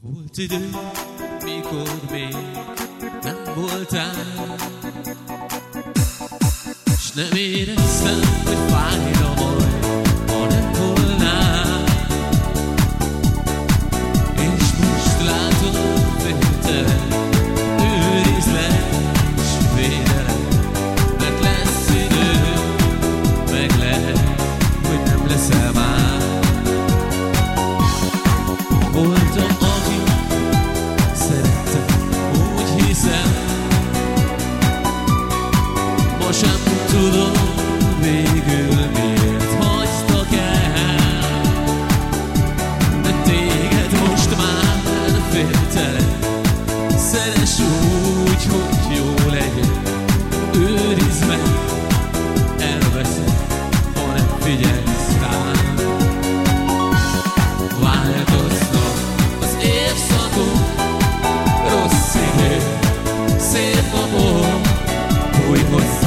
Volt idő, mikor még nem voltál, s nem éreztem, hogy fájna majd, ha nem volnál. És most látom, féltelen, őrizlek s védelem, mert lesz idő, meg lehet, hogy nem leszel már. Voltam, aki szerettem, úgy hiszem, ma sem tudom végül miért hagytak el, de téged most már féltelen, szeress úgy, hogy jó legyen, őrizd meg, elveszed, ha nem figyelsz rám. Változnak az évszakok, rossz idő, szép napok, bújj hozzá.